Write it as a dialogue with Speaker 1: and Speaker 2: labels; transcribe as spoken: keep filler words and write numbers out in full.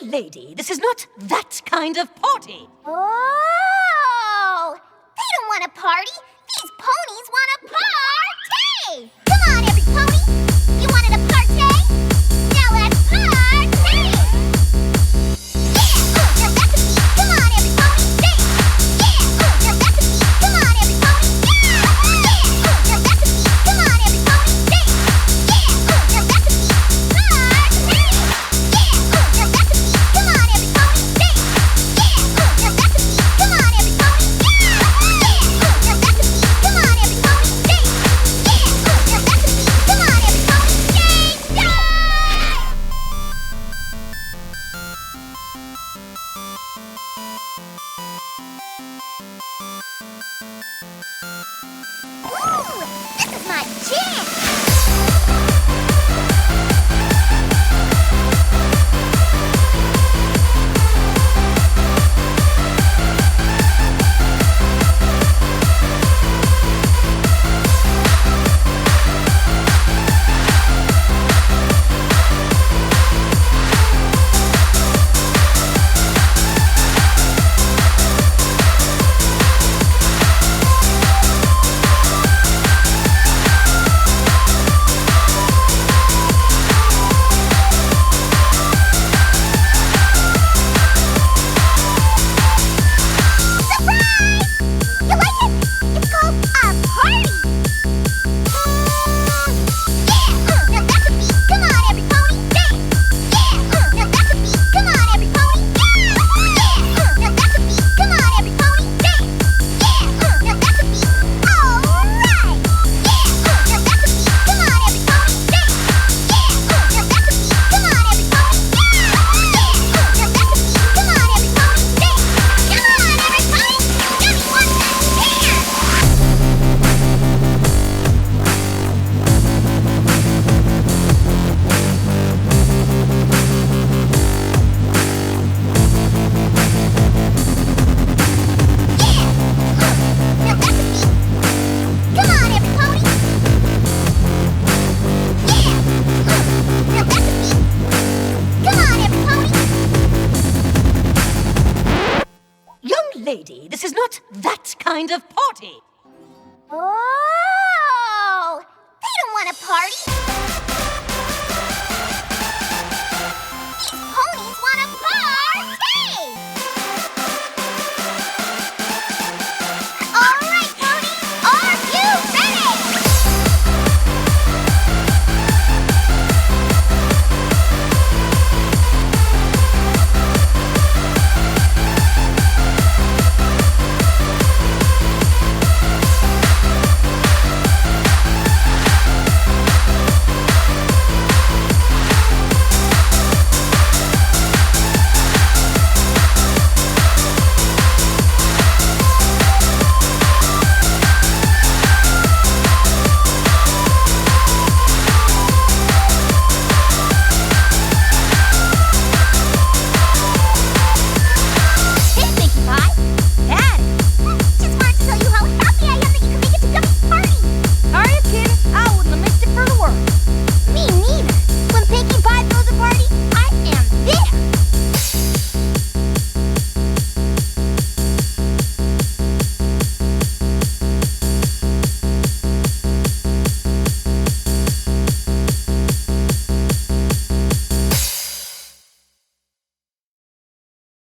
Speaker 1: Young lady, this is not that kind of party.
Speaker 2: Oh! They don't want a party. These ponies want a party! Come on, every pony! You wanted a party? Now let's party! Yeah! Now that's a beat. Come on, every pony! Dance! Yeah! Now that's a beat. Come on, every pony! Yeah! Yeah! Now that's a beat. Come on, every pony! Dance! Yeah! Now that's a beat. Party! Yeah! Now that's a beat. Come on, every pony! Dance! Yeah! Now that's a beat. Come on, every pony! Yeah! Yeah! Now that's a beat. Come on, every pony! Dance! Yeah! Now that's a beat. Come on, every pony! Dance! Ooh, this is my jam! You like it? It's called a party! Yeah! Now that's a beat. Come on, every pony! Dance! Yeah! Now that's a beat. Come on, every pony! Yeah! Yeah! Now that's a beat. Come on, every pony! Dance! Yeah! Now that's a beat. Alright! Yeah! Now that's a beat. Come on, every pony! Dance! Yeah! Now that's a beat. Come on, every pony! Yeah! Yeah! Now that's a beat. Come on, every pony! Dance! Come on, every pony! Just one dance! Now that's a beat. Come on, every pony. Yeah. Now that's a beat. Come on, every pony.
Speaker 1: Young lady, this is not that kind of party.
Speaker 2: Oh! They don't want a party. These ponies want a party!